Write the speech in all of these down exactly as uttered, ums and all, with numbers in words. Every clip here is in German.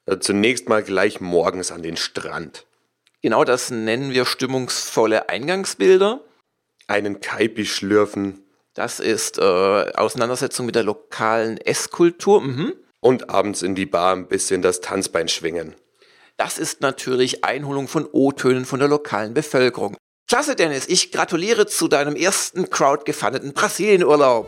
Äh, zunächst mal gleich morgens an den Strand. Genau, das nennen wir stimmungsvolle Eingangsbilder. Einen Kaipi schlürfen. Das ist äh, Auseinandersetzung mit der lokalen Esskultur. Mhm. Und abends in die Bar ein bisschen das Tanzbein schwingen. Das ist natürlich Einholung von O-Tönen von der lokalen Bevölkerung. Klasse, Dennis, ich gratuliere zu deinem ersten crowdgefundeten Brasilienurlaub.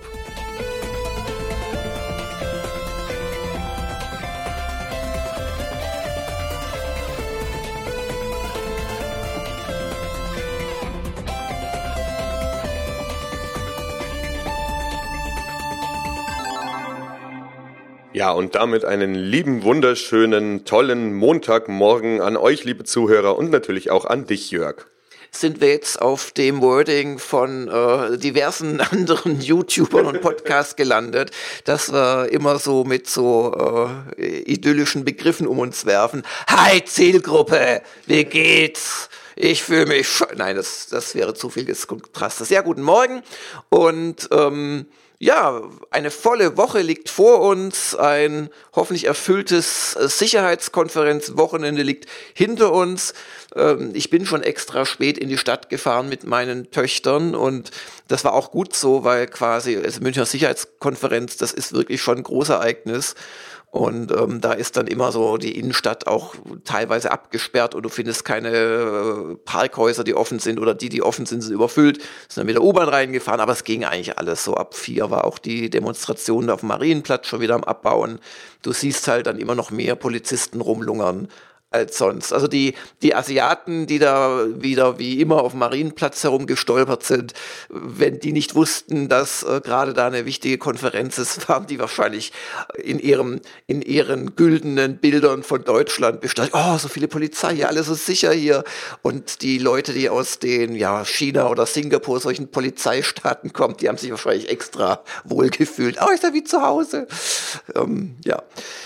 Ja, und damit einen lieben, wunderschönen, tollen Montagmorgen an euch, liebe Zuhörer, und natürlich auch an dich, Jörg. Sind wir jetzt auf dem Wording von äh, diversen anderen YouTubern und Podcasts gelandet, dass wir immer so mit so äh, idyllischen Begriffen um uns werfen. Hi Zielgruppe, wie geht's? Ich fühle mich... Sch- Nein, das, das wäre zu viel des Kontrastes. Ja, guten Morgen und... Ähm, Ja, eine volle Woche liegt vor uns, ein hoffentlich erfülltes Sicherheitskonferenzwochenende liegt hinter uns. Ich bin schon extra spät in die Stadt gefahren mit meinen Töchtern und das war auch gut so, weil quasi, also Münchner Sicherheitskonferenz, das ist wirklich schon ein Großereignis. Und ähm, da ist dann immer so die Innenstadt auch teilweise abgesperrt und du findest keine äh, Parkhäuser, die offen sind, oder die, die offen sind, sind überfüllt. Sind dann mit der U-Bahn reingefahren, aber es ging eigentlich alles so. Ab vier war auch die Demonstration auf dem Marienplatz schon wieder am Abbauen. Du siehst halt dann immer noch mehr Polizisten rumlungern als sonst. Also die, die Asiaten, die da wieder wie immer auf dem Marienplatz herumgestolpert sind, wenn die nicht wussten, dass äh, gerade da eine wichtige Konferenz ist, waren die wahrscheinlich in ihrem, in ihren güldenen Bildern von Deutschland bestand. Oh, so viele Polizei hier, alles so sicher hier. Und die Leute, die aus den, ja, China oder Singapur, solchen Polizeistaaten kommen, die haben sich wahrscheinlich extra wohlgefühlt. Oh, ist ja wie zu Hause. Ähm, ja.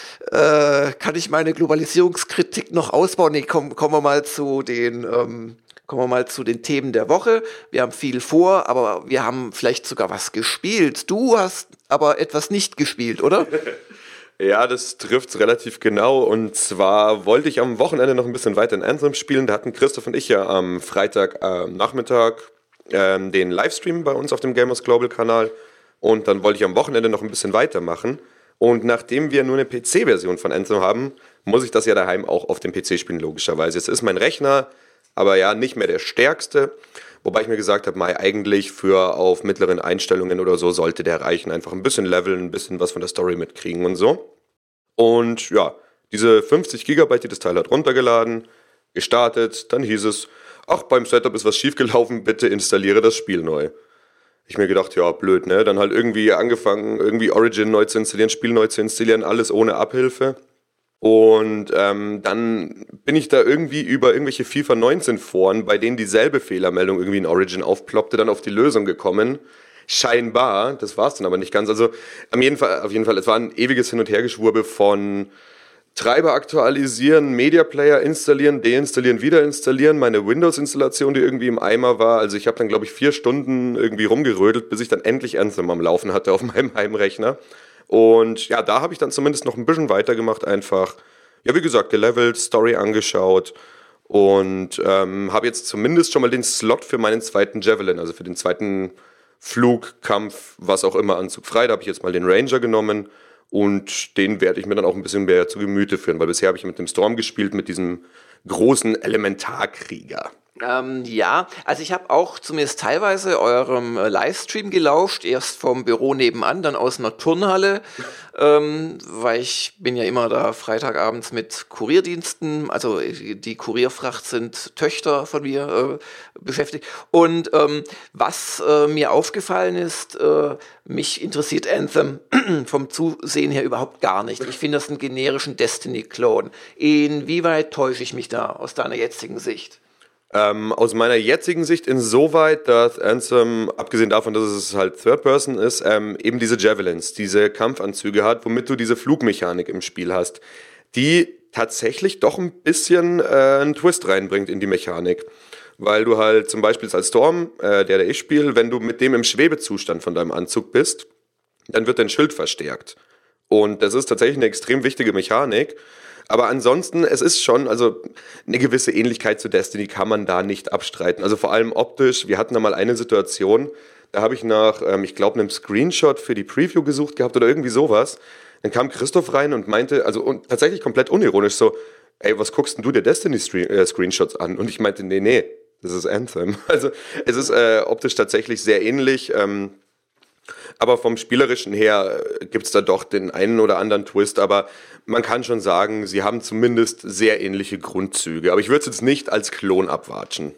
Äh, kann ich meine Globalisierungskritik noch ausbauen? Nee, komm, kommen wir mal zu den, ähm, kommen wir mal zu den Themen der Woche. Wir haben viel vor, aber wir haben vielleicht sogar was gespielt. Du hast aber etwas nicht gespielt, oder? Ja, das trifft's relativ genau. Und zwar wollte ich am Wochenende noch ein bisschen weiter in Anthem spielen. Da hatten Christoph und ich ja am Freitag äh, Nachmittag ähm, den Livestream bei uns auf dem Gamers Global Kanal. Und dann wollte ich am Wochenende noch ein bisschen weitermachen. Und nachdem wir nur eine P C-Version von Anthem haben, muss ich das ja daheim auch auf dem P C spielen, logischerweise. Es ist mein Rechner, aber ja, nicht mehr der stärkste. Wobei ich mir gesagt habe, Mai, eigentlich für auf mittleren Einstellungen oder so sollte der reichen. Einfach ein bisschen leveln, ein bisschen was von der Story mitkriegen und so. Und ja, diese fünfzig Gigabyte, die das Teil hat, runtergeladen, gestartet. Dann hieß es, ach, beim Setup ist was schiefgelaufen, bitte installiere das Spiel neu. Ich mir gedacht, ja, blöd, ne? Dann halt irgendwie angefangen, irgendwie Origin neu zu installieren, Spiel neu zu installieren, alles ohne Abhilfe. Und ähm, dann bin ich da irgendwie über irgendwelche FIFA neunzehn Foren, bei denen dieselbe Fehlermeldung irgendwie in Origin aufploppte, dann auf die Lösung gekommen. Scheinbar, das war's dann aber nicht ganz. Also auf jeden Fall, auf jeden Fall, es war ein ewiges Hin- und Hergeschwurbel von Treiber aktualisieren, Media Player installieren, deinstallieren, wieder installieren, meine Windows-Installation, die irgendwie im Eimer war. Also ich habe dann, glaube ich, vier Stunden irgendwie rumgerödelt, bis ich dann endlich Anthem am Laufen hatte auf meinem Heimrechner. Und ja, da habe ich dann zumindest noch ein bisschen weitergemacht einfach. Ja, wie gesagt, gelevelt, Story angeschaut und ähm, habe jetzt zumindest schon mal den Slot für meinen zweiten Javelin, also für den zweiten Flug, Kampf, was auch immer, Anzug frei. Da habe ich jetzt mal den Ranger genommen. Und den werde ich mir dann auch ein bisschen mehr zu Gemüte führen, weil bisher habe ich mit dem Storm gespielt, mit diesem großen Elementarkrieger. Ähm, ja, also ich habe auch zumindest teilweise eurem äh, Livestream gelauscht, erst vom Büro nebenan, dann aus einer Turnhalle, ähm, weil ich bin ja immer da Freitagabends mit Kurierdiensten, also die Kurierfracht sind Töchter von mir äh, beschäftigt. Und ähm, was äh, mir aufgefallen ist, äh, mich interessiert Anthem vom Zusehen her überhaupt gar nicht. Ich finde das einen generischen Destiny-Clone. Inwieweit täusche ich mich da aus deiner jetzigen Sicht? Ähm, aus meiner jetzigen Sicht insoweit, dass Anthem, abgesehen davon, dass es halt Third Person ist, ähm, eben diese Javelins, diese Kampfanzüge hat, womit du diese Flugmechanik im Spiel hast, die tatsächlich doch ein bisschen äh, einen Twist reinbringt in die Mechanik. Weil du halt zum Beispiel als Storm, äh, der, der ich spiele, wenn du mit dem im Schwebezustand von deinem Anzug bist, dann wird dein Schild verstärkt. Und das ist tatsächlich eine extrem wichtige Mechanik. Aber ansonsten, es ist schon, also eine gewisse Ähnlichkeit zu Destiny kann man da nicht abstreiten. Also vor allem optisch, wir hatten da mal eine Situation, da habe ich nach, ähm, ich glaube, einem Screenshot für die Preview gesucht gehabt oder irgendwie sowas. Dann kam Christoph rein und meinte, also und tatsächlich komplett unironisch so, ey, was guckst denn du dir Destiny-Screenshots an? Und ich meinte, nee, nee, das ist Anthem. Also es ist äh, optisch tatsächlich sehr ähnlich, ähm, aber vom Spielerischen her gibt es da doch den einen oder anderen Twist, aber man kann schon sagen, sie haben zumindest sehr ähnliche Grundzüge. Aber ich würde es jetzt nicht als Klon abwatschen.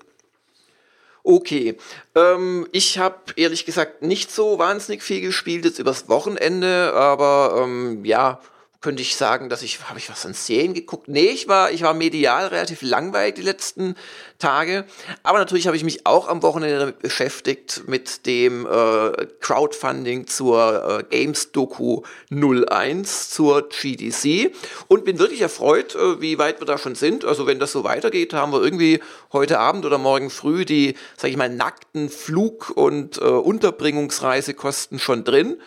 Okay, ähm, ich habe ehrlich gesagt nicht so wahnsinnig viel gespielt jetzt übers Wochenende, aber ähm, ja, könnte ich sagen, dass ich, habe ich was an Serien geguckt? Nee, ich war, ich war medial relativ langweilig die letzten Tage, aber natürlich habe ich mich auch am Wochenende damit beschäftigt mit dem äh, Crowdfunding zur äh, Games-Doku null eins zur G D C und bin wirklich erfreut, äh, wie weit wir da schon sind. Also wenn das so weitergeht, haben wir irgendwie heute Abend oder morgen früh die, sag ich mal, nackten Flug- und äh, Unterbringungsreisekosten schon drin.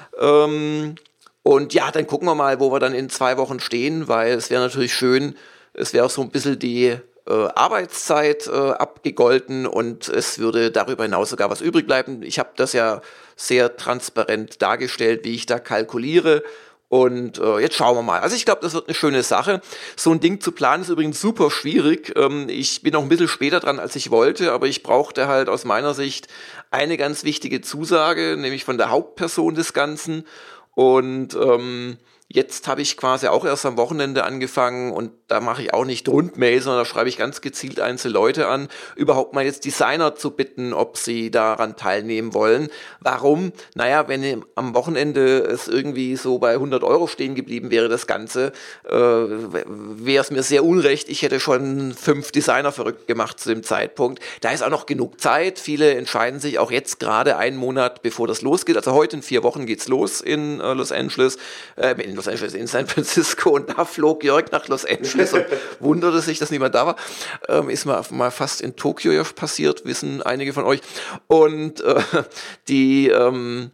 Ähm, Und ja, dann gucken wir mal, wo wir dann in zwei Wochen stehen, weil es wäre natürlich schön, es wäre auch so ein bisschen die äh, Arbeitszeit äh, abgegolten und es würde darüber hinaus sogar was übrig bleiben. Ich habe das ja sehr transparent dargestellt, wie ich da kalkuliere. Und äh, jetzt schauen wir mal. Also ich glaube, das wird eine schöne Sache. So ein Ding zu planen ist übrigens super schwierig. Ähm, ich bin noch ein bisschen später dran, als ich wollte, aber ich brauchte halt aus meiner Sicht eine ganz wichtige Zusage, nämlich von der Hauptperson des Ganzen. Und ähm, jetzt habe ich quasi auch erst am Wochenende angefangen und da mache ich auch nicht Rundmail, sondern da schreibe ich ganz gezielt einzelne Leute an, überhaupt mal jetzt Designer zu bitten, ob sie daran teilnehmen wollen. Warum? Naja, wenn am Wochenende es irgendwie so bei hundert Euro stehen geblieben wäre, das Ganze, äh, wäre es mir sehr unrecht. Ich hätte schon fünf Designer verrückt gemacht zu dem Zeitpunkt. Da ist auch noch genug Zeit. Viele entscheiden sich auch jetzt gerade einen Monat, bevor das losgeht. Also heute in vier Wochen geht's los in äh, Los Angeles, äh, in Los Angeles, in San Francisco, und da flog Jörg nach Los Angeles und wunderte sich, dass niemand da war. Ähm, ist mal, mal fast in Tokio ja passiert, wissen einige von euch. Und äh, die ähm,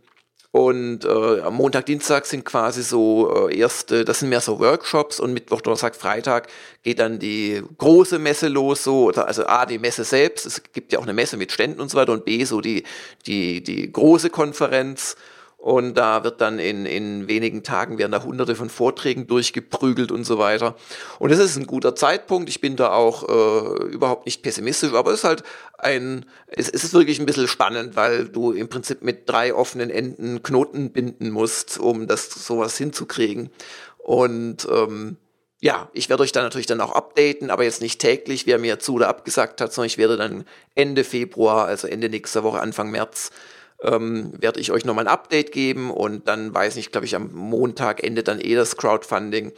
und äh, am Montag, Dienstag sind quasi so äh, erste, das sind mehr so Workshops, und Mittwoch, Donnerstag, Freitag geht dann die große Messe los, so, oder also A, die Messe selbst, es gibt ja auch eine Messe mit Ständen und so weiter, und B, so die die die große Konferenz. Und da wird dann in, in wenigen Tagen werden da hunderte von Vorträgen durchgeprügelt und so weiter. Und es ist ein guter Zeitpunkt. Ich bin da auch äh, überhaupt nicht pessimistisch, aber es ist halt ein, es, es ist wirklich ein bisschen spannend, weil du im Prinzip mit drei offenen Enden Knoten binden musst, um das sowas hinzukriegen. Und ähm, ja, ich werde euch dann natürlich dann auch updaten, aber jetzt nicht täglich, wer mir zu oder abgesagt hat, sondern ich werde dann Ende Februar, also Ende nächster Woche, Anfang März, Ähm, werde ich euch nochmal ein Update geben, und dann weiß ich, glaube ich, am Montag endet dann eh das Crowdfunding,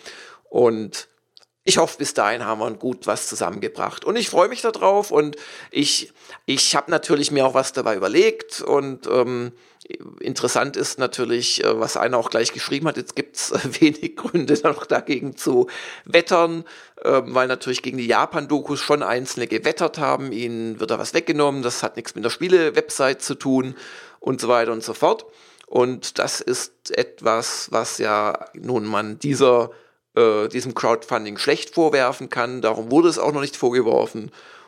und ich hoffe, bis dahin haben wir gut was zusammengebracht, und ich freue mich darauf, und ich ich habe natürlich mir auch was dabei überlegt, und ähm, interessant ist natürlich, was einer auch gleich geschrieben hat, jetzt gibt's wenig Gründe noch dagegen zu wettern, ähm, weil natürlich gegen die Japan-Dokus schon Einzelne gewettert haben, ihnen wird da was weggenommen, das hat nichts mit der Spiele-Website zu tun und so weiter und so fort. Und das ist etwas, was ja nun man dieser, äh, diesem Crowdfunding schlecht vorwerfen kann, darum wurde es auch noch nicht vorgeworfen.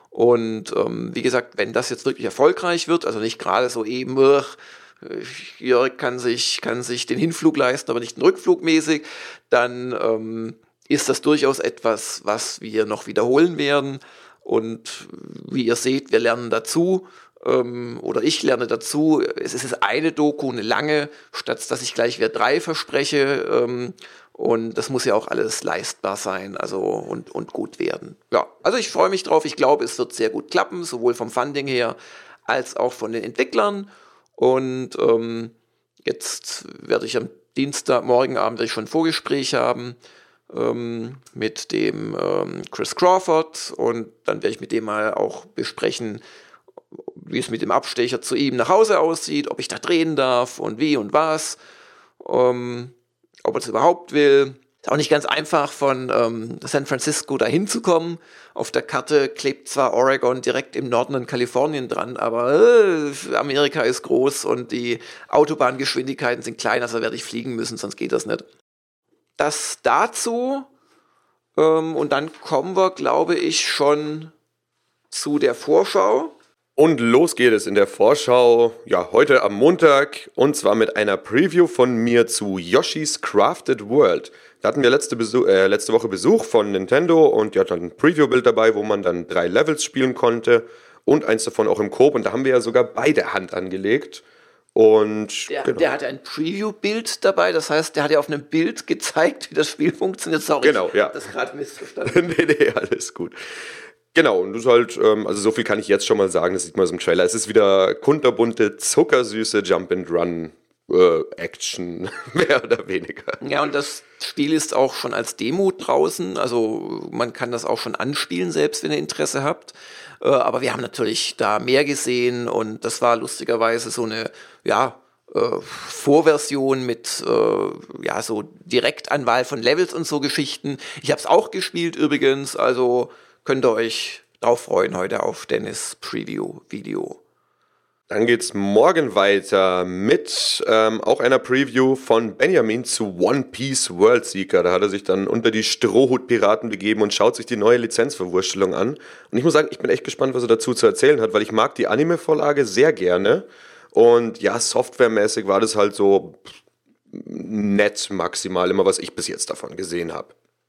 Und ähm, wie gesagt, wenn das jetzt wirklich erfolgreich wird, also nicht gerade so eben, Jörg kann sich, kann sich den Hinflug leisten, aber nicht den Rückflug mäßig, dann ähm, ist das durchaus etwas, was wir noch wiederholen werden. Und wie ihr seht, wir lernen dazu, ähm, oder ich lerne dazu. Es ist eine Doku, eine lange, statt dass ich gleich wieder drei verspreche. Ähm, und das muss ja auch alles leistbar sein, also und, und gut werden. Ja, also ich freue mich drauf. Ich glaube, es wird sehr gut klappen, sowohl vom Funding her als auch von den Entwicklern. Und ähm, jetzt werde ich am Dienstag, morgen Abend werde ich schon ein Vorgespräch haben ähm, mit dem ähm, Chris Crawford, und dann werde ich mit dem mal auch besprechen, wie es mit dem Abstecher zu ihm nach Hause aussieht, ob ich da drehen darf und wie und was, ähm, ob er es überhaupt will. Ist auch nicht ganz einfach, von ähm, San Francisco da hinzukommen. Auf der Karte klebt zwar Oregon direkt im Norden an Kalifornien dran, aber äh, Amerika ist groß und die Autobahngeschwindigkeiten sind klein, also werde ich fliegen müssen, sonst geht das nicht. Das dazu. Ähm, und dann kommen wir, glaube ich, schon zu der Vorschau. Und los geht es in der Vorschau, ja, heute am Montag, und zwar mit einer Preview von mir zu Yoshi's Crafted World. Da hatten wir letzte, Besuch, äh, letzte Woche Besuch von Nintendo und die hatten ein Preview-Bild dabei, wo man dann drei Levels spielen konnte und eins davon auch im Coop. Und da haben wir ja sogar beide Hand angelegt. Und Der, genau. der hatte ein Preview-Bild dabei, das heißt, der hat ja auf einem Bild gezeigt, wie das Spiel funktioniert. Sorry, Genau, ja. ich habe das gerade missverstanden. nee, nee, alles gut. Genau, und das ist halt, ähm, also so viel kann ich jetzt schon mal sagen, das sieht man so im Trailer. Es ist wieder kunterbunte, zuckersüße Jump-and-Run-Action, mehr oder weniger. Ja, und das Spiel ist auch schon als Demo draußen, also man kann das auch schon anspielen, selbst wenn ihr Interesse habt. Äh, aber wir haben natürlich da mehr gesehen und das war lustigerweise so eine, ja, äh, Vorversion mit äh, ja so Direktanwahl von Levels und so Geschichten. Ich habe es auch gespielt übrigens, also könnt ihr euch drauf freuen heute auf Dennis Preview-Video. Dann geht's morgen weiter mit ähm, auch einer Preview von Benjamin zu One Piece Worldseeker. Da hat er sich dann unter die Strohhut-Piraten begeben und schaut sich die neue Lizenzverwurstelung an. Und ich muss sagen, ich bin echt gespannt, was er dazu zu erzählen hat, weil ich mag die Anime-Vorlage sehr gerne. Und ja, softwaremäßig war das halt so nett maximal, immer was ich bis jetzt davon gesehen habe.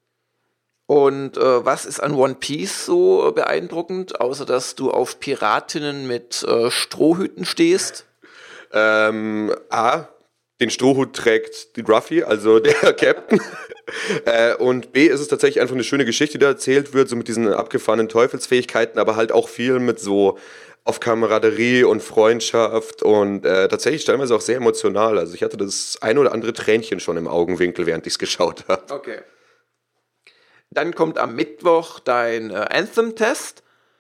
Und äh, was ist an One Piece so äh, beeindruckend, außer dass du auf Piratinnen mit äh, Strohhüten stehst? Ähm, A, den Strohhut trägt die Ruffy, also der Captain. äh, und B, ist es tatsächlich einfach eine schöne Geschichte, die da erzählt wird, so mit diesen abgefahrenen Teufelsfähigkeiten, aber halt auch viel mit so auf Kameraderie und Freundschaft und äh, tatsächlich stellenweise auch sehr emotional. Also ich hatte das ein oder andere Tränchen schon im Augenwinkel, während ich es geschaut habe. Okay. Dann kommt am Mittwoch dein äh, Anthem-Test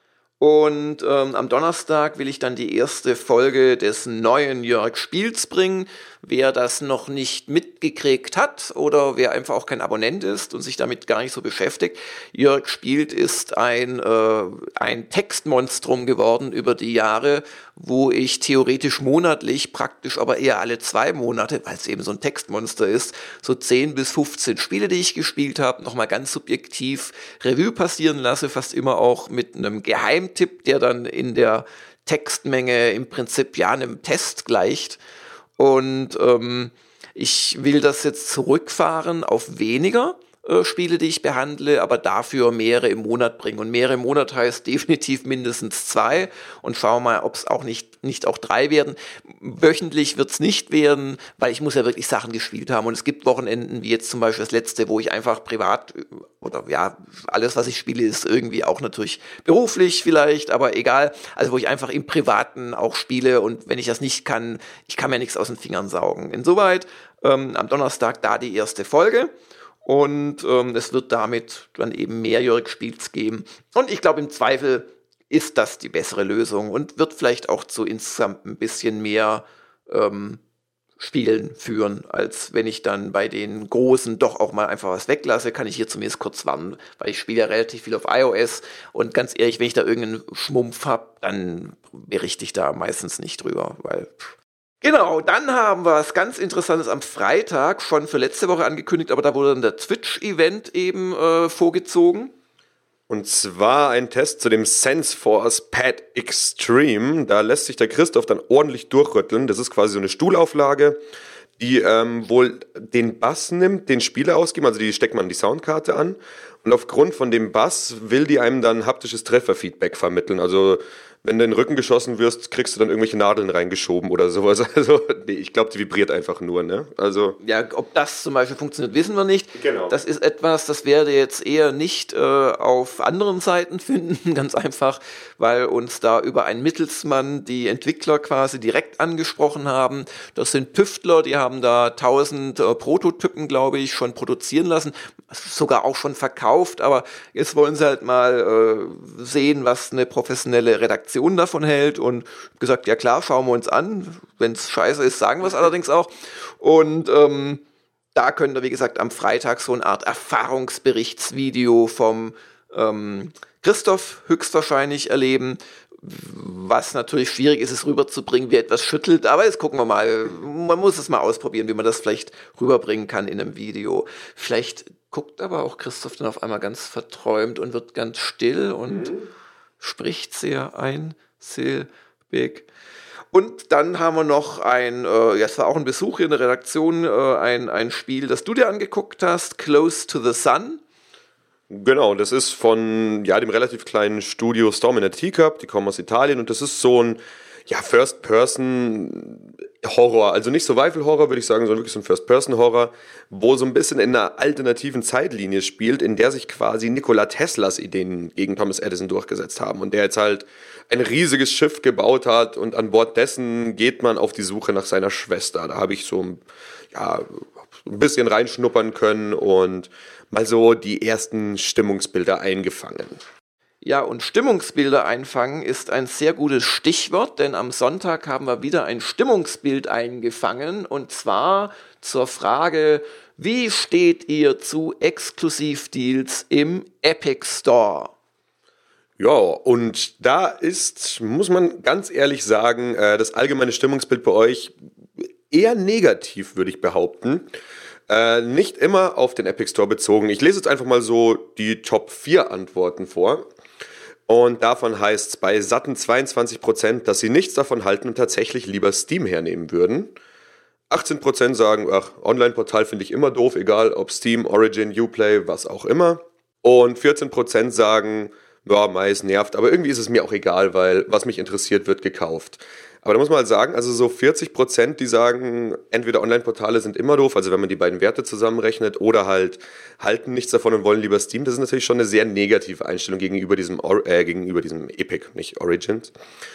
und ähm, am Donnerstag will ich dann die erste Folge des neuen Jörg Spiels bringen. Wer das noch nicht mitgekriegt hat oder wer einfach auch kein Abonnent ist und sich damit gar nicht so beschäftigt, Jörg Spielt ist ein, äh, ein Textmonstrum geworden über die Jahre, wo ich theoretisch monatlich, praktisch aber eher alle zwei Monate, weil es eben so ein Textmonster ist, so zehn bis fünfzehn Spiele, die ich gespielt habe, nochmal ganz subjektiv Revue passieren lasse, fast immer auch mit einem Geheimtipp, der dann in der Textmenge im Prinzip ja einem Test gleicht. Und ähm, ich will das jetzt zurückfahren auf weniger äh, Spiele, die ich behandle, aber dafür mehrere im Monat bringen. Und mehrere im Monat heißt definitiv mindestens zwei. Und schauen wir mal, ob es auch nicht, nicht auch drei werden. Wöchentlich wird es nicht werden, weil ich muss ja wirklich Sachen gespielt haben. Und es gibt Wochenenden, wie jetzt zum Beispiel das letzte, wo ich einfach privat oder ja, alles, was ich spiele, ist irgendwie auch natürlich beruflich vielleicht, aber egal. Also wo ich einfach im Privaten auch spiele und wenn ich das nicht kann, ich kann mir nichts aus den Fingern saugen. Insoweit ähm, am Donnerstag da die erste Folge und ähm, es wird damit dann eben mehr Jörg Spiels geben. Und ich glaube im Zweifel ist das die bessere Lösung und wird vielleicht auch zu insgesamt ein bisschen mehr ähm, Spielen führen, als wenn ich dann bei den Großen doch auch mal einfach was weglasse, kann ich hier zumindest kurz warnen, weil ich spiele ja relativ viel auf iOS und ganz ehrlich, wenn ich da irgendeinen Schmumpf habe, dann berichte ich da meistens nicht drüber, weil pff. Genau, dann haben wir was ganz Interessantes am Freitag, schon für letzte Woche angekündigt, aber da wurde dann der Twitch-Event eben äh, vorgezogen. Und zwar ein Test zu dem SenseForce Pad Extreme. Da lässt sich der Christoph dann ordentlich durchrütteln. Das ist quasi so eine Stuhlauflage, die ähm, wohl den Bass nimmt, den Spieler ausgeben, also die steckt man die Soundkarte an. Und aufgrund von dem Bass will die einem dann haptisches Trefferfeedback vermitteln. Also wenn du in den Rücken geschossen wirst, kriegst du dann irgendwelche Nadeln reingeschoben oder sowas. Also nee, ich glaube, die vibriert einfach nur, ne? Also ja, ob das zum Beispiel funktioniert, wissen wir nicht. Genau. Das ist etwas, das werde jetzt eher nicht äh, auf anderen Seiten finden, ganz einfach, weil uns da über einen Mittelsmann die Entwickler quasi direkt angesprochen haben. Das sind Tüftler, die haben da tausend äh, Prototypen, glaube ich, schon produzieren lassen, sogar auch schon verkauft, aber jetzt wollen sie halt mal äh, sehen, was eine professionelle Redaktion davon hält und gesagt, ja klar, schauen wir uns an. Wenn es scheiße ist, sagen wir es allerdings auch. Und ähm, da könnt ihr, wie gesagt, am Freitag so eine Art Erfahrungsberichtsvideo vom ähm, Christoph höchstwahrscheinlich erleben. Was natürlich schwierig ist, es rüberzubringen, wie etwas schüttelt, aber jetzt gucken wir mal. Man muss es mal ausprobieren, wie man das vielleicht rüberbringen kann in einem Video. Vielleicht guckt aber auch Christoph dann auf einmal ganz verträumt und wird ganz still und mhm. spricht sehr einsilbig. Und dann haben wir noch ein, äh, ja, es war auch ein Besuch hier in der Redaktion, äh, ein, ein Spiel, das du dir angeguckt hast, Close to the Sun. Genau, das ist von ja, dem relativ kleinen Studio Storm in a Teacup, die kommen aus Italien und das ist so ein ja, First-Person-Horror, also nicht Survival-Horror, würde ich sagen, sondern wirklich so ein First-Person-Horror, wo so ein bisschen in einer alternativen Zeitlinie spielt, in der sich quasi Nikola Teslas Ideen gegen Thomas Edison durchgesetzt haben und der jetzt halt ein riesiges Schiff gebaut hat und an Bord dessen geht man auf die Suche nach seiner Schwester. Da habe ich so ja, ein bisschen reinschnuppern können und mal so die ersten Stimmungsbilder eingefangen. Ja, und Stimmungsbilder einfangen ist ein sehr gutes Stichwort, denn am Sonntag haben wir wieder ein Stimmungsbild eingefangen und zwar zur Frage, wie steht ihr zu Exklusivdeals im Epic Store? Ja, und da ist, muss man ganz ehrlich sagen, das allgemeine Stimmungsbild bei euch eher negativ, würde ich behaupten. Äh, nicht immer auf den Epic Store bezogen. Ich lese jetzt einfach mal so die Top vier Antworten vor. Und davon heißt es bei satten zweiundzwanzig Prozent, dass sie nichts davon halten und tatsächlich lieber Steam hernehmen würden. achtzehn Prozent sagen, ach, Online-Portal finde ich immer doof, egal ob Steam, Origin, Uplay, was auch immer. Und vierzehn Prozent sagen, ja, meist nervt, aber irgendwie ist es mir auch egal, weil was mich interessiert, wird gekauft. Aber da muss man halt sagen, also so vierzig Prozent, die sagen, entweder Online-Portale sind immer doof, also wenn man die beiden Werte zusammenrechnet, oder halt halten nichts davon und wollen lieber Steam. Das ist natürlich schon eine sehr negative Einstellung gegenüber diesem, äh, gegenüber diesem Epic, nicht Origins.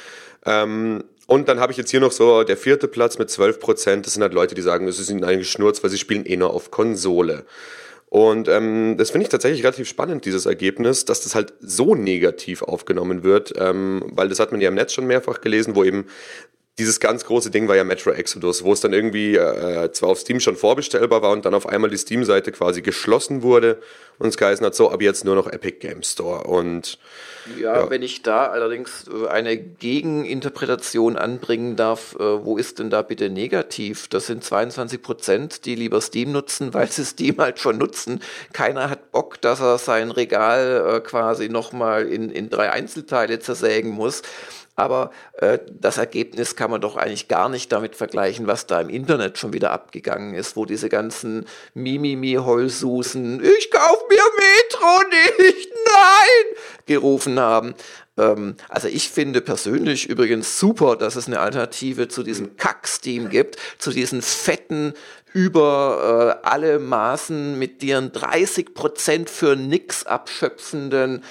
Ähm, und dann habe ich jetzt hier noch so der vierte Platz mit zwölf Prozent. Das sind halt Leute, die sagen, es ist ihnen eigentlich Schnurz, weil sie spielen eh nur auf Konsole. Und ähm, das finde ich tatsächlich relativ spannend, dieses Ergebnis, dass das halt so negativ aufgenommen wird, ähm, weil das hat man ja im Netz schon mehrfach gelesen, wo eben dieses ganz große Ding war ja Metro Exodus, wo es dann irgendwie äh, zwar auf Steam schon vorbestellbar war und dann auf einmal die Steam-Seite quasi geschlossen wurde und es geheißen hat, so, ab jetzt nur noch Epic Game Store. Und ja, ja, wenn ich da allerdings eine Gegeninterpretation anbringen darf, wo ist denn da bitte negativ? Das sind zweiundzwanzig Prozent, die lieber Steam nutzen, weil sie Steam halt schon nutzen. Keiner hat Bock, dass er sein Regal quasi nochmal in, in drei Einzelteile zersägen muss. Aber äh, das Ergebnis kann man doch eigentlich gar nicht damit vergleichen, was da im Internet schon wieder abgegangen ist, wo diese ganzen Mimimi-Heulsusen, ich kauf mir Metro nicht, nein, gerufen haben. Ähm, also ich finde persönlich übrigens super, dass es eine Alternative zu diesem Kack-Steam gibt, zu diesen fetten, über äh, alle Maßen mit deren dreißig Prozent für nix abschöpfenden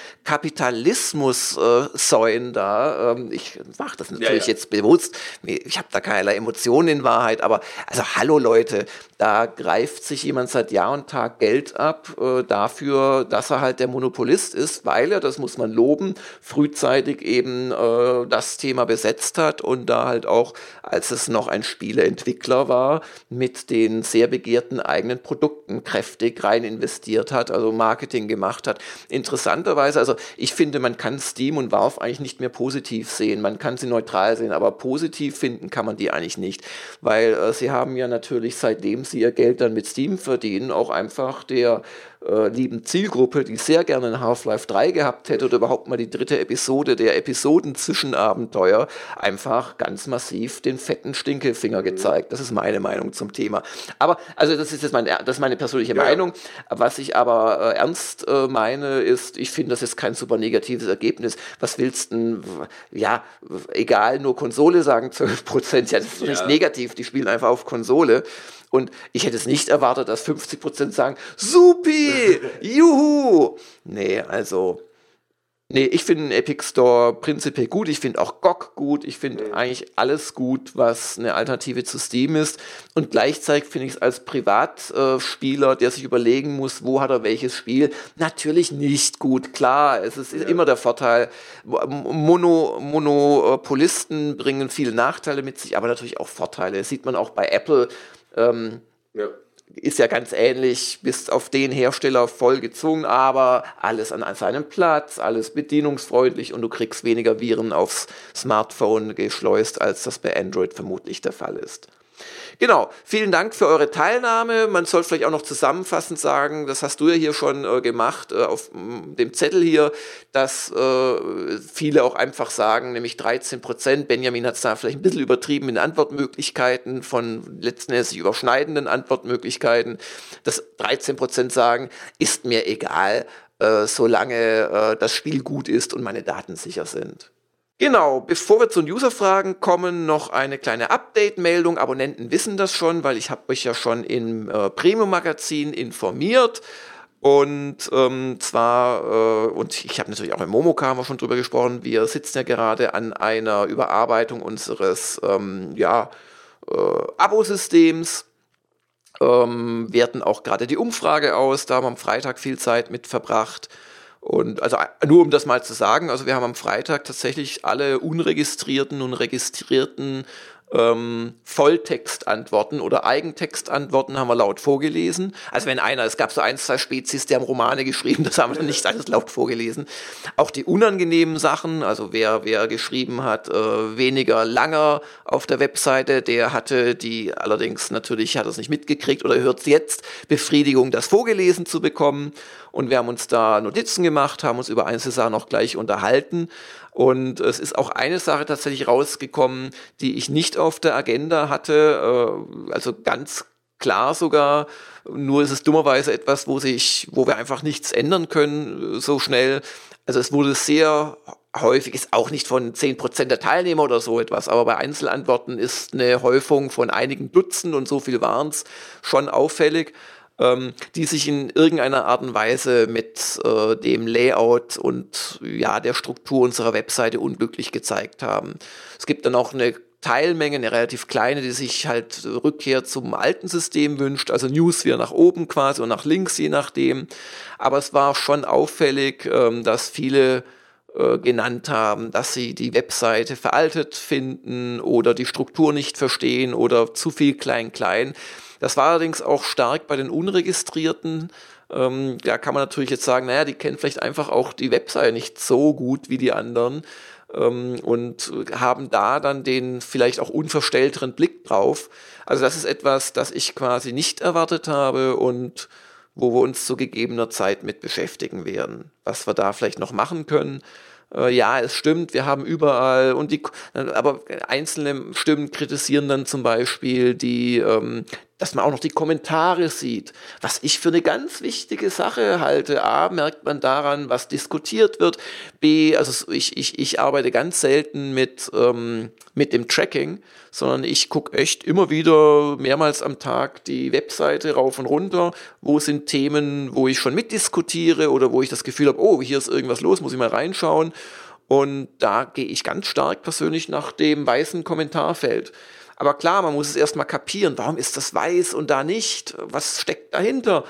Kapitalismus-Säuen äh, da. Ähm, ich mache das natürlich ja, ja. jetzt bewusst. Ich habe da keinerlei Emotionen in Wahrheit, aber also hallo Leute, da greift sich jemand seit Jahr und Tag Geld ab äh, dafür, dass er halt der Monopolist ist, weil er, das muss man loben, frühzeitig eben äh, das Thema besetzt hat und da halt auch, als es noch ein Spieleentwickler war, mit den sehr begehrten eigenen Produkten kräftig rein investiert hat, also Marketing gemacht hat. Interessanterweise, also ich finde, man kann Steam und Valve eigentlich nicht mehr positiv sehen, man kann sie neutral sehen, aber positiv finden kann man die eigentlich nicht, weil äh, sie haben ja natürlich, seitdem sie ihr Geld dann mit Steam verdienen, auch einfach der äh, lieben Zielgruppe, die sehr gerne ein Half-Life drei gehabt hätte oder überhaupt mal die dritte Episode der Episoden-Zwischenabenteuer, einfach ganz massiv den fetten Stinkefinger gezeigt. Das ist meine Meinung zum Thema. Aber, also das ist jetzt meine, das ist meine persönliche ja. Meinung. Was ich aber äh, ernst äh, meine, ist, ich finde, das ist kein super negatives Ergebnis. Was willst du denn, ja, egal, nur Konsole sagen, zwölf Prozent, ja, das ist ja. nicht negativ, die spielen einfach auf Konsole. Und ich hätte es nicht erwartet, dass fünfzig Prozent sagen, supi, juhu. Nee, also, nee, ich finde den Epic Store prinzipiell gut. Ich finde auch G O G gut. Ich finde mhm. eigentlich alles gut, was eine Alternative zu Steam ist. Und gleichzeitig finde ich es als Privatspieler, äh, der sich überlegen muss, wo hat er welches Spiel, natürlich nicht gut. Klar, es ist ja. immer der Vorteil, Mono, Monopolisten bringen viele Nachteile mit sich, aber natürlich auch Vorteile. Das sieht man auch bei Apple. Ähm, ja. ist ja ganz ähnlich, bist auf den Hersteller voll gezwungen, aber alles an seinem Platz, alles bedienungsfreundlich und du kriegst weniger Viren aufs Smartphone geschleust, als das bei Android vermutlich der Fall ist. Genau, vielen Dank für eure Teilnahme. Man soll vielleicht auch noch zusammenfassend sagen, das hast du ja hier schon äh, gemacht, äh, auf m, dem Zettel hier, dass äh, viele auch einfach sagen, nämlich dreizehn Prozent, Benjamin hat es da vielleicht ein bisschen übertrieben in Antwortmöglichkeiten von letzten Endes sich überschneidenden Antwortmöglichkeiten, dass dreizehn Prozent sagen, ist mir egal, äh, solange äh, das Spiel gut ist und meine Daten sicher sind. Genau, bevor wir zu den User-Fragen kommen, noch eine kleine Update-Meldung. Abonnenten wissen das schon, weil ich habe euch ja schon im äh, Premium-Magazin informiert. Und ähm, zwar, äh, und ich habe natürlich auch im Momoka haben wir schon drüber gesprochen, wir sitzen ja gerade an einer Überarbeitung unseres ähm, ja, äh, Abo-Systems. Ähm, werten auch gerade die Umfrage aus, da haben wir am Freitag viel Zeit mit verbracht. Und also nur um das mal zu sagen, also wir haben am Freitag tatsächlich alle unregistrierten und registrierten ähm, Volltextantworten oder Eigentextantworten haben wir laut vorgelesen. Also wenn einer, es gab so ein, zwei Spezies, die haben Romane geschrieben, das haben wir dann nicht alles laut vorgelesen. Auch die unangenehmen Sachen, also wer, wer geschrieben hat, äh, weniger langer auf der Webseite, der hatte die allerdings natürlich, hat es nicht mitgekriegt oder hört es jetzt, Befriedigung, das vorgelesen zu bekommen. Und wir haben uns da Notizen gemacht, haben uns über einzelne Sachen auch gleich unterhalten. Und es ist auch eine Sache tatsächlich rausgekommen, die ich nicht auf der Agenda hatte, äh, also ganz klar sogar, nur ist es dummerweise etwas, wo sich, wo wir einfach nichts ändern können so schnell. Also es wurde sehr häufig, ist auch nicht von zehn Prozent der Teilnehmer oder so etwas, aber bei Einzelantworten ist eine Häufung von einigen Dutzend und so viel waren es schon auffällig, ähm, die sich in irgendeiner Art und Weise mit äh, dem Layout und ja der Struktur unserer Webseite unglücklich gezeigt haben. Es gibt dann auch eine Teilmenge, eine relativ kleine, die sich halt Rückkehr zum alten System wünscht, also News wieder nach oben quasi und nach links, je nachdem. Aber es war schon auffällig, ähm, dass viele äh, genannt haben, dass sie die Webseite veraltet finden oder die Struktur nicht verstehen oder zu viel klein-klein. Das war allerdings auch stark bei den Unregistrierten. Ähm, da kann man natürlich jetzt sagen, naja, die kennen vielleicht einfach auch die Webseite nicht so gut wie die anderen ähm, und haben da dann den vielleicht auch unverstellteren Blick drauf. Also das ist etwas, das ich quasi nicht erwartet habe und wo wir uns zu gegebener Zeit mit beschäftigen werden. Was wir da vielleicht noch machen können. Äh, ja, es stimmt, wir haben überall und die, aber einzelne Stimmen kritisieren dann zum Beispiel die, ähm, dass man auch noch die Kommentare sieht, was ich für eine ganz wichtige Sache halte. A, merkt man daran, was diskutiert wird. B, also ich, ich, ich arbeite ganz selten mit, ähm, mit dem Tracking, sondern ich gucke echt immer wieder mehrmals am Tag die Webseite rauf und runter. Wo sind Themen, wo ich schon mitdiskutiere oder wo ich das Gefühl habe, oh, hier ist irgendwas los, muss ich mal reinschauen. Und da gehe ich ganz stark persönlich nach dem weißen Kommentarfeld. Aber klar, man muss es erstmal kapieren, warum ist das weiß und da nicht? Was steckt dahinter?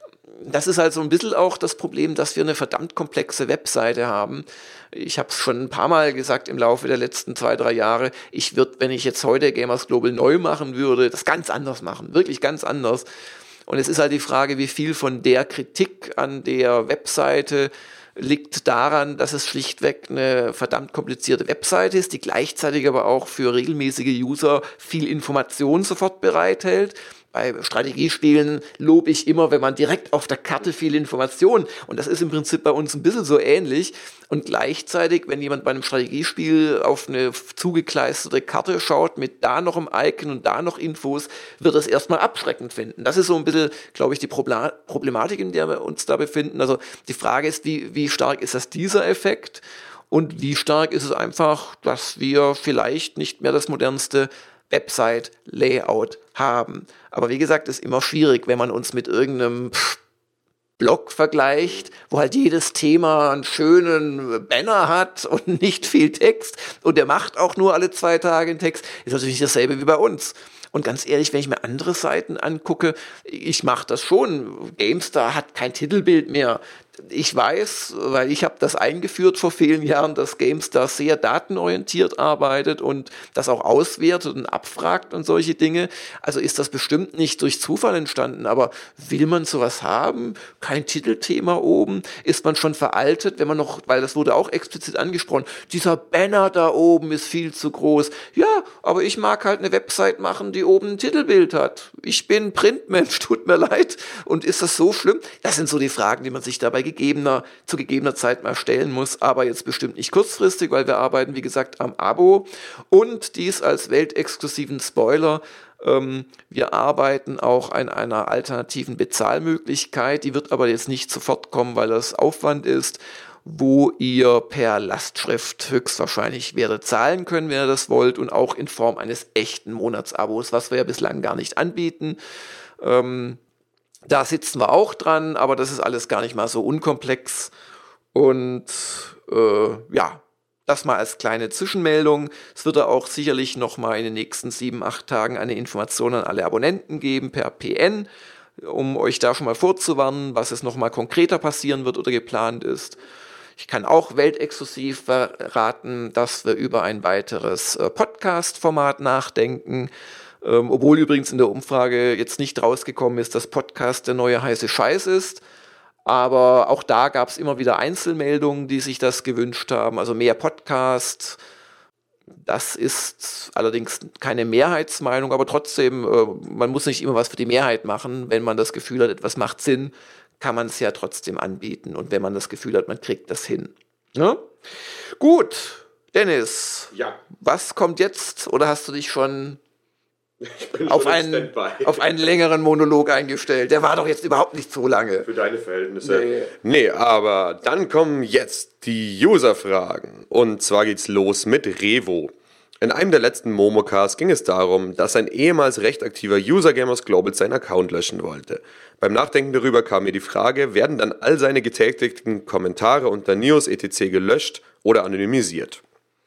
Das ist halt so ein bisschen auch das Problem, dass wir eine verdammt komplexe Webseite haben. Ich habe es schon ein paar Mal gesagt im Laufe der letzten zwei, drei Jahre, ich würde, wenn ich jetzt heute Gamers Global neu machen würde, das ganz anders machen, wirklich ganz anders. Und es ist halt die Frage, wie viel von der Kritik an der Webseite liegt daran, dass es schlichtweg eine verdammt komplizierte Webseite ist, die gleichzeitig aber auch für regelmäßige User viel Information sofort bereithält. Bei Strategiespielen lobe ich immer, wenn man direkt auf der Karte viel Information, und das ist im Prinzip bei uns ein bisschen so ähnlich, und gleichzeitig, wenn jemand bei einem Strategiespiel auf eine zugekleisterte Karte schaut, mit da noch im Icon und da noch Infos, wird es erstmal abschreckend finden. Das ist so ein bisschen, glaube ich, die Problematik, in der wir uns da befinden. Also die Frage ist, wie, wie stark ist das dieser Effekt und wie stark ist es einfach, dass wir vielleicht nicht mehr das modernste Website-Layout haben. Aber wie gesagt, ist immer schwierig, wenn man uns mit irgendeinem Blog vergleicht, wo halt jedes Thema einen schönen Banner hat und nicht viel Text und der macht auch nur alle zwei Tage einen Text, ist natürlich nicht dasselbe wie bei uns. Und ganz ehrlich, wenn ich mir andere Seiten angucke, ich mache das schon. GameStar hat kein Titelbild mehr. Ich weiß, weil ich habe das eingeführt vor vielen Jahren, dass GameStar sehr datenorientiert arbeitet und das auch auswertet und abfragt und solche Dinge. Also ist das bestimmt nicht durch Zufall entstanden, aber will man sowas haben? Kein Titelthema oben? Ist man schon veraltet, wenn man noch, weil das wurde auch explizit angesprochen, dieser Banner da oben ist viel zu groß. Ja, aber ich mag halt eine Website machen, die oben ein Titelbild hat. Ich bin Printmensch, tut mir leid. Und ist das so schlimm? Das sind so die Fragen, die man sich dabei gegebener, zu gegebener Zeit mal stellen muss, aber jetzt bestimmt nicht kurzfristig, weil wir arbeiten, wie gesagt, am Abo und dies als weltexklusiven Spoiler. Ähm, wir arbeiten auch an einer alternativen Bezahlmöglichkeit, die wird aber jetzt nicht sofort kommen, weil das Aufwand ist, wo ihr per Lastschrift höchstwahrscheinlich werdet zahlen können, wenn ihr das wollt und auch in Form eines echten Monatsabos, was wir ja bislang gar nicht anbieten. Ähm, Da sitzen wir auch dran, aber das ist alles gar nicht mal so unkomplex. Und äh, ja, das mal als kleine Zwischenmeldung. Es wird da auch sicherlich noch mal in den nächsten sieben, acht Tagen eine Information an alle Abonnenten geben per P N, um euch da schon mal vorzuwarnen, was es noch mal konkreter passieren wird oder geplant ist. Ich kann auch weltexklusiv verraten, dass wir über ein weiteres äh, Podcast-Format nachdenken. Ähm, obwohl übrigens in der Umfrage jetzt nicht rausgekommen ist, dass Podcast der neue heiße Scheiß ist. Aber auch da gab es immer wieder Einzelmeldungen, die sich das gewünscht haben. Also mehr Podcast. Das ist allerdings keine Mehrheitsmeinung, aber trotzdem, äh, man muss nicht immer was für die Mehrheit machen. Wenn man das Gefühl hat, etwas macht Sinn, kann man es ja trotzdem anbieten. Und wenn man das Gefühl hat, man kriegt das hin. Ja? Gut, Dennis. Ja. Was kommt jetzt? Oder hast du dich schon Ich bin auf schon im einen, Standby. auf einen längeren Monolog eingestellt? Der war doch jetzt überhaupt nicht so lange. Für deine Verhältnisse. Nee. Nee, aber dann kommen jetzt die User-Fragen. Und zwar geht's los mit Revo. In einem der letzten Momocasts ging es darum, dass ein ehemals recht aktiver User Gamers Global seinen Account löschen wollte. Beim Nachdenken darüber kam mir die Frage, werden dann all seine getätigten Kommentare unter News et cetera gelöscht oder anonymisiert?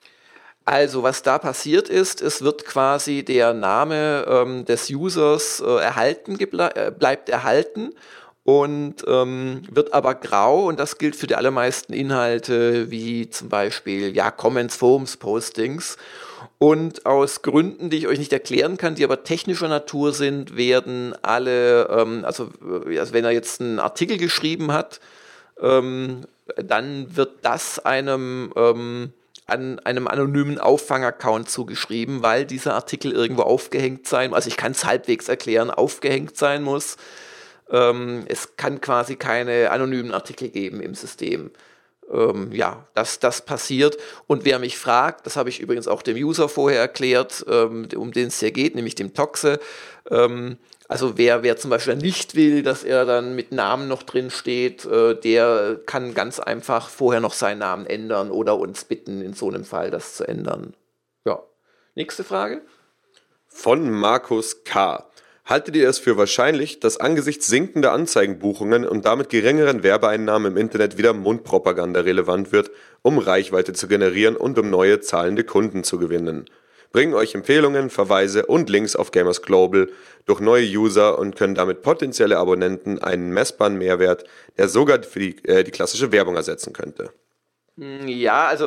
Also, was da passiert ist, es wird quasi der Name ähm, des Users äh, erhalten, geble- äh, bleibt erhalten und ähm, wird aber grau, und das gilt für die allermeisten Inhalte, wie zum Beispiel ja, Comments, Forums, Postings. Und aus Gründen, die ich euch nicht erklären kann, die aber technischer Natur sind, werden alle, ähm, also, also wenn er jetzt einen Artikel geschrieben hat, ähm, dann wird das einem ähm, an einem anonymen Auffangaccount zugeschrieben, weil dieser Artikel irgendwo aufgehängt sein muss. Also ich kann es halbwegs erklären, aufgehängt sein muss. Ähm, es kann quasi keine anonymen Artikel geben im System. Ähm, ja, dass das passiert. Und wer mich fragt, das habe ich übrigens auch dem User vorher erklärt, ähm, um den es hier geht, nämlich dem Toxe. Ähm, also wer, wer zum Beispiel nicht will, dass er dann mit Namen noch drin steht, äh, der kann ganz einfach vorher noch seinen Namen ändern oder uns bitten, in so einem Fall das zu ändern. Ja. Nächste Frage. Von Markus K. Haltet ihr es für wahrscheinlich, dass angesichts sinkender Anzeigenbuchungen und damit geringeren Werbeeinnahmen im Internet wieder Mundpropaganda relevant wird, um Reichweite zu generieren und um neue zahlende Kunden zu gewinnen? Bringen euch Empfehlungen, Verweise und Links auf Gamers Global durch neue User und können damit potenzielle Abonnenten einen messbaren Mehrwert, der sogar für die, äh, die klassische Werbung ersetzen könnte. Ja, also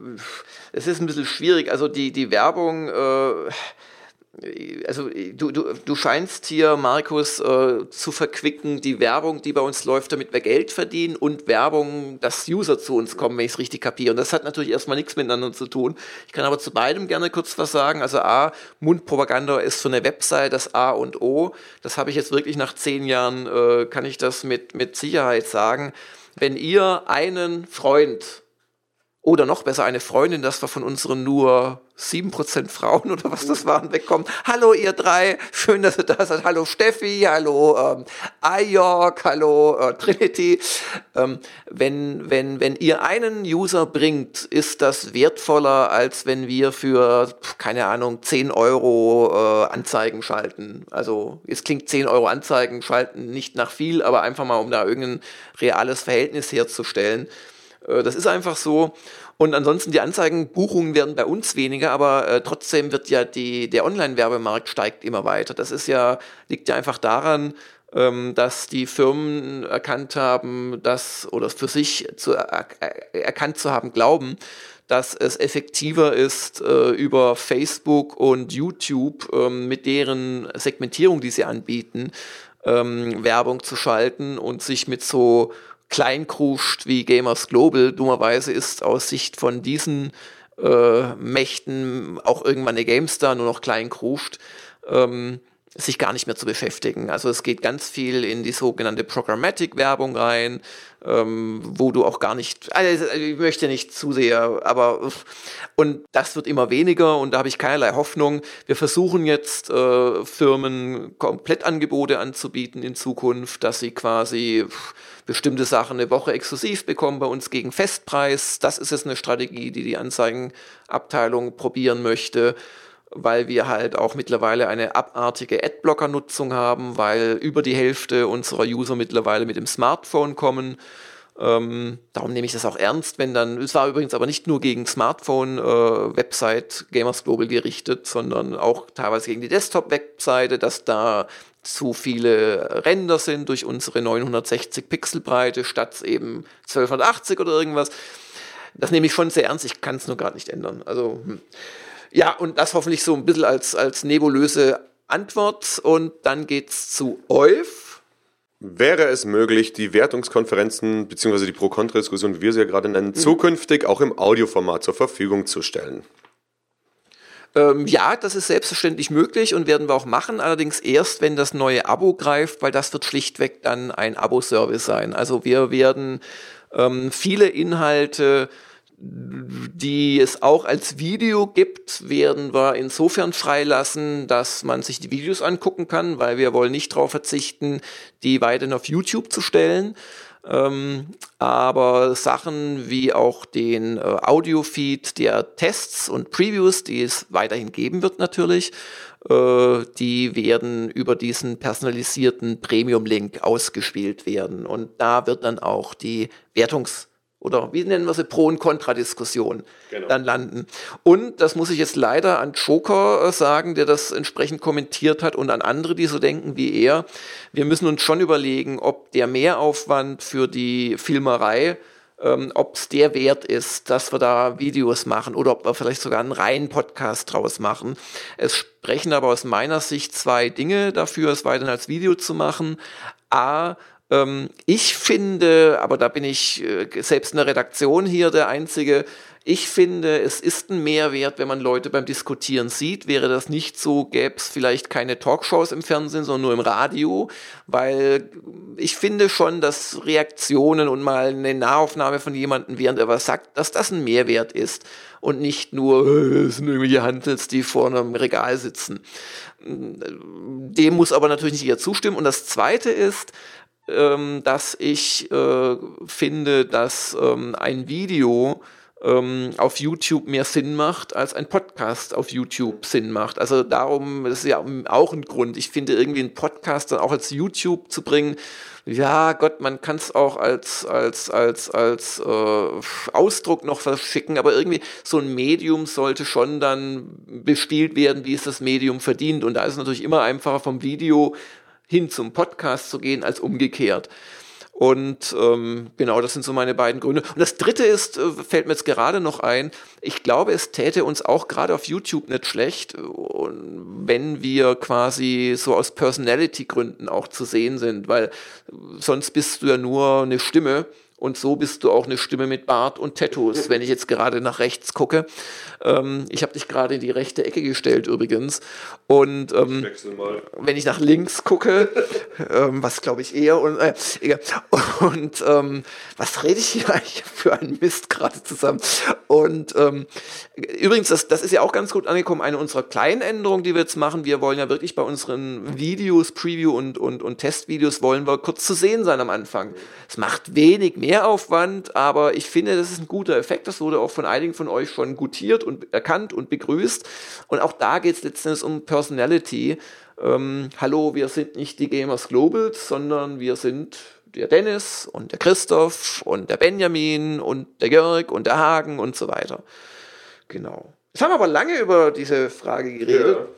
es ist ein bisschen schwierig. Also die, die Werbung... Äh Also du, du, du scheinst hier, Markus, äh, zu verquicken, die Werbung, die bei uns läuft, damit wir Geld verdienen, und Werbung, dass User zu uns kommen, wenn ich es richtig kapiere. Und das hat natürlich erstmal nichts miteinander zu tun. Ich kann aber zu beidem gerne kurz was sagen. Also A, Mundpropaganda ist für eine Website das A und O. Das habe ich jetzt wirklich nach zehn Jahren, äh, kann ich das mit, mit Sicherheit sagen. Wenn ihr einen Freund oder noch besser eine Freundin, das war von unseren nur sieben Prozent Frauen oder was das waren, wegkommen. Hallo ihr drei, schön, dass ihr da seid. Hallo Steffi, hallo ähm, Ayok, hallo äh, Trinity. Ähm, wenn, wenn, wenn ihr einen User bringt, ist das wertvoller, als wenn wir für, keine Ahnung, zehn Euro äh, Anzeigen schalten. Also es klingt zehn Euro Anzeigen schalten nicht nach viel, aber einfach mal, um da irgendein reales Verhältnis herzustellen. Äh, das ist einfach so. Und ansonsten die Anzeigenbuchungen werden bei uns weniger, aber äh, trotzdem wird ja die, der Online-Werbemarkt steigt immer weiter. Das ist ja, liegt ja einfach daran, ähm, dass die Firmen erkannt haben, dass, oder für sich zu, er, erkannt zu haben, glauben, dass es effektiver ist, äh, über Facebook und YouTube ähm, mit deren Segmentierung, die sie anbieten, ähm, Werbung zu schalten und sich mit so Kleinkruscht wie Gamers Global, dummerweise ist aus Sicht von diesen äh, Mächten auch irgendwann eine GameStar nur noch Kleinkruscht, ähm, sich gar nicht mehr zu beschäftigen. Also es geht ganz viel in die sogenannte Programmatic-Werbung rein, ähm, wo du auch gar nicht, also ich möchte nicht zu sehr, aber und das wird immer weniger und da habe ich keinerlei Hoffnung. Wir versuchen jetzt äh, Firmen Komplettangebote anzubieten in Zukunft, dass sie quasi bestimmte Sachen eine Woche exklusiv bekommen bei uns gegen Festpreis. Das ist jetzt eine Strategie, die die Anzeigenabteilung probieren möchte, weil wir halt auch mittlerweile eine abartige Adblocker-Nutzung haben, weil über die Hälfte unserer User mittlerweile mit dem Smartphone kommen. Ähm, darum nehme ich das auch ernst, wenn dann, es war übrigens aber nicht nur gegen Smartphone-Website äh, Gamers Global gerichtet, sondern auch teilweise gegen die Desktop-Webseite, dass da zu viele Ränder sind durch unsere neunhundertsechzig Pixel Breite statt eben zwölfhundertachtzig oder irgendwas. Das nehme ich schon sehr ernst, ich kann es nur gerade nicht ändern. Also, hm. Ja, und das hoffentlich so ein bisschen als, als nebulöse Antwort. Und dann geht's zu Euf. Wäre es möglich, die Wertungskonferenzen bzw. die Pro-Kontra-Diskussion, wie wir sie ja gerade nennen, mhm. zukünftig auch im Audioformat zur Verfügung zu stellen? Ähm, ja, das ist selbstverständlich möglich und werden wir auch machen, allerdings erst, wenn das neue Abo greift, weil das wird schlichtweg dann ein Abo-Service sein. Also wir werden ähm, viele Inhalte, die es auch als Video gibt, werden wir insofern freilassen, dass man sich die Videos angucken kann, weil wir wollen nicht darauf verzichten, die weiterhin auf YouTube zu stellen. Ähm, aber Sachen wie auch den äh, Audio-Feed der Tests und Previews, die es weiterhin geben wird natürlich, äh, die werden über diesen personalisierten Premium-Link ausgespielt werden. Und da wird dann auch die Wertungs- oder wie nennen wir sie, Pro- und Kontra-Diskussion genau. dann landen. Und das muss ich jetzt leider an Joker sagen, der das entsprechend kommentiert hat und an andere, die so denken wie er. Wir müssen uns schon überlegen, ob der Mehraufwand für die Filmerei, ähm, ob es der wert ist, dass wir da Videos machen oder ob wir vielleicht sogar einen reinen Podcast draus machen. Es sprechen aber aus meiner Sicht zwei Dinge dafür, es weiterhin als Video zu machen. A, Ich finde, aber da bin ich selbst in der Redaktion hier der Einzige, ich finde, es ist ein Mehrwert, wenn man Leute beim Diskutieren sieht. Wäre das nicht so, gäbe es vielleicht keine Talkshows im Fernsehen, sondern nur im Radio, weil ich finde schon, dass Reaktionen und mal eine Nahaufnahme von jemandem, während er was sagt, dass das ein Mehrwert ist und nicht nur, es sind irgendwelche Handels, die vor einem Regal sitzen. Dem muss aber natürlich nicht jeder zustimmen. Und das Zweite ist, dass ich äh, finde, dass ähm, ein Video ähm, auf YouTube mehr Sinn macht, als ein Podcast auf YouTube Sinn macht. Also darum, das ist ja auch ein Grund. Ich finde, irgendwie einen Podcast dann auch als YouTube zu bringen, ja Gott, man kann es auch als, als, als, als äh, Ausdruck noch verschicken, aber irgendwie so ein Medium sollte schon dann bespielt werden, wie es das Medium verdient. Und da ist es natürlich immer einfacher vom Video hin zum Podcast zu gehen, als umgekehrt. Und ähm, genau, das sind so meine beiden Gründe. Und das Dritte ist, äh, fällt mir jetzt gerade noch ein, ich glaube, es täte uns auch gerade auf YouTube nicht schlecht, wenn wir quasi so aus Personality-Gründen auch zu sehen sind, weil sonst bist du ja nur eine Stimme. Und so bist du auch eine Stimme mit Bart und Tattoos, wenn ich jetzt gerade nach rechts gucke. Ähm, ich habe dich gerade in die rechte Ecke gestellt übrigens. Und ähm, wenn ich nach links gucke, ähm, was glaube ich eher, und, äh, egal. und ähm, was rede ich hier eigentlich für einen Mist gerade zusammen? Und ähm, übrigens, das, das ist ja auch ganz gut angekommen, eine unserer kleinen Änderungen, die wir jetzt machen. Wir wollen ja wirklich bei unseren Videos, Preview und, und, und Testvideos, wollen wir kurz zu sehen sein am Anfang. Es macht wenig mehr Mehraufwand, aber ich finde, das ist ein guter Effekt. Das wurde auch von einigen von euch schon gutiert und erkannt und begrüßt. Und auch da geht es letztendlich um Personality. Ähm, hallo, wir sind nicht die Gamers Globals, sondern wir sind der Dennis und der Christoph und der Benjamin und der Jörg und der Hagen und so weiter. Genau. Jetzt haben wir aber lange über diese Frage geredet. Ja.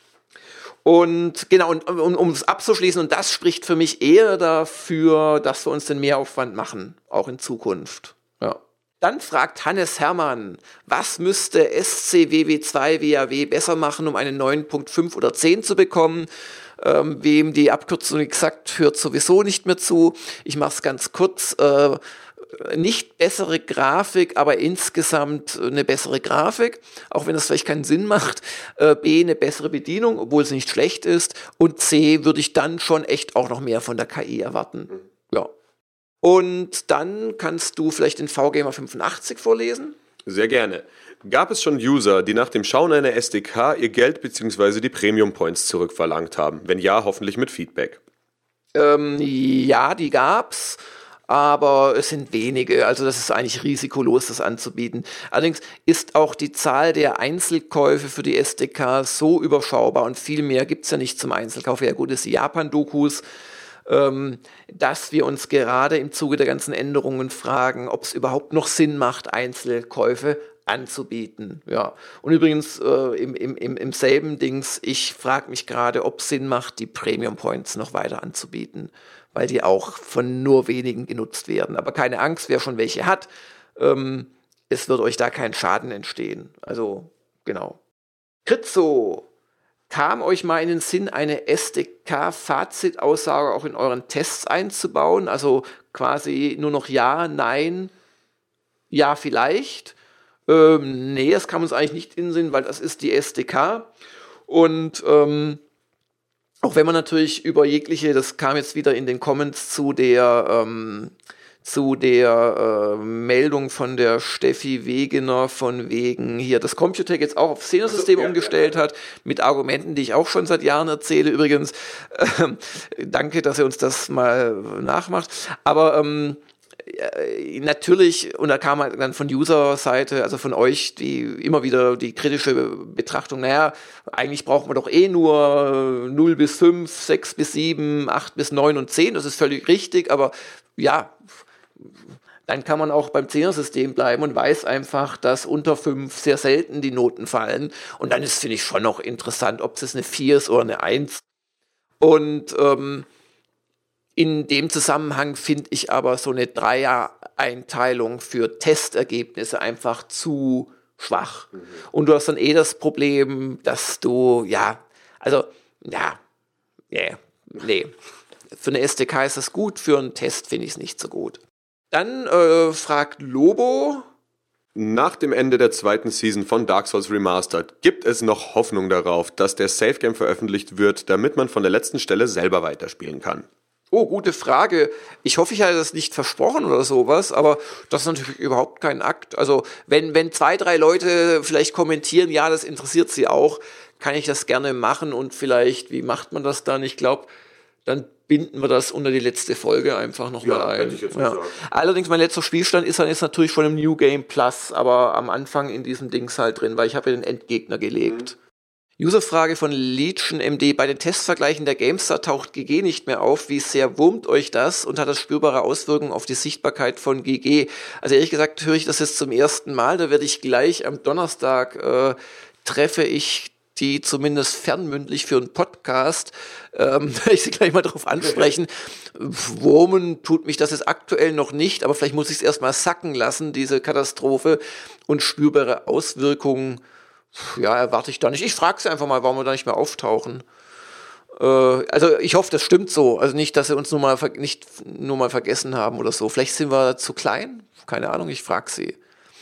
Und genau, und um es abzuschließen, und das spricht für mich eher dafür, dass wir uns den Mehraufwand machen, auch in Zukunft. Ja. Dann fragt Hannes Hermann, was müsste S C W W zwei W A W besser machen, um einen neun Punkt fünf oder zehn zu bekommen? Ähm, wem die Abkürzung exakt hört sowieso nicht mehr zu. Ich mache es ganz kurz. Äh, nicht bessere Grafik, aber insgesamt eine bessere Grafik, auch wenn das vielleicht keinen Sinn macht. Äh, B, eine bessere Bedienung, obwohl es nicht schlecht ist. Und C, würde ich dann schon echt auch noch mehr von der K I erwarten. Mhm. Ja. Und dann kannst du vielleicht den V Gamer fünfundachtzig vorlesen. Sehr gerne. Gab es schon User, die nach dem Schauen einer S D K ihr Geld bzw. die Premium Points zurückverlangt haben? Wenn ja, hoffentlich mit Feedback. Ähm, ja, die gab's. Aber es sind wenige, also das ist eigentlich risikolos, das anzubieten. Allerdings ist auch die Zahl der Einzelkäufe für die S D K so überschaubar und viel mehr gibt es ja nicht zum Einzelkauf. Ja gut, ist die Japan-Dokus, ähm, dass wir uns gerade im Zuge der ganzen Änderungen fragen, ob es überhaupt noch Sinn macht, Einzelkäufe anzubieten. Ja. Und übrigens äh, im, im, im selben Dings, ich frage mich gerade, ob es Sinn macht, die Premium Points noch weiter anzubieten, weil die auch von nur wenigen genutzt werden. Aber keine Angst, wer schon welche hat, ähm, es wird euch da kein Schaden entstehen. Also, genau. Kritzo, kam euch mal in den Sinn, eine S D K-Fazitaussage auch in euren Tests einzubauen? Also quasi nur noch ja, nein, ja, vielleicht. Ähm, nee, das kam uns eigentlich nicht in den Sinn, weil das ist die S D K. Und ähm, auch wenn man natürlich über jegliche, das kam jetzt wieder in den Comments zu der ähm, zu der äh, Meldung von der Steffi Wegener von wegen hier das Computec jetzt auch auf Szenersystem also, ja, umgestellt ja, ja. hat, mit Argumenten, die ich auch schon seit Jahren erzähle übrigens. Ähm, danke, dass ihr uns das mal nachmacht. Aber ähm, natürlich, und da kam halt dann von User-Seite, also von euch, die immer wieder die kritische Betrachtung, naja, eigentlich braucht man doch eh nur null bis fünf, sechs bis sieben, acht bis neun und zehn, das ist völlig richtig, aber ja, dann kann man auch beim Zehner-System bleiben und weiß einfach, dass unter fünf sehr selten die Noten fallen. Und dann ist, finde ich, schon noch interessant, ob es eine vier ist oder eine eins. Und ähm, in dem Zusammenhang finde ich aber so eine Dreier-Einteilung für Testergebnisse einfach zu schwach. Mhm. Und du hast dann eh das Problem, dass du, ja, also, ja, yeah, nee. Für eine S D K ist das gut, für einen Test finde ich es nicht so gut. Dann äh, fragt Lobo. Nach dem Ende der zweiten Season von Dark Souls Remastered gibt es noch Hoffnung darauf, dass der Save Game veröffentlicht wird, damit man von der letzten Stelle selber weiterspielen kann. Oh, gute Frage. Ich hoffe, ich hatte das nicht versprochen oder sowas, aber das ist natürlich überhaupt kein Akt. Also wenn, wenn zwei, drei Leute vielleicht kommentieren, ja, das interessiert sie auch, kann ich das gerne machen und vielleicht, wie macht man das dann? Ich glaube, dann binden wir das unter die letzte Folge einfach nochmal ja, ein. Ich jetzt ja. Allerdings, mein letzter Spielstand ist dann jetzt natürlich von dem New Game Plus, aber am Anfang in diesem Dings halt drin, weil ich habe ja den Endgegner gelegt. Mhm. Userfrage von Legion M D. Bei den Testvergleichen der GameStar taucht G G nicht mehr auf. Wie sehr wurmt euch das und hat das spürbare Auswirkungen auf die Sichtbarkeit von G G? Also ehrlich gesagt höre ich das jetzt zum ersten Mal. Da werde ich gleich am Donnerstag äh, treffe ich die zumindest fernmündlich für einen Podcast, ähm, werde ich sie gleich mal drauf ansprechen. Wurmen tut mich das jetzt aktuell noch nicht, aber vielleicht muss ich es erstmal sacken lassen, diese Katastrophe, und spürbare Auswirkungen, ja, erwarte ich da nicht. Ich frage sie einfach mal, warum wir da nicht mehr auftauchen. Äh, also ich hoffe, das stimmt so. Also nicht, dass sie uns nur mal, ver- nicht nur mal vergessen haben oder so. Vielleicht sind wir zu klein, keine Ahnung, ich frage sie.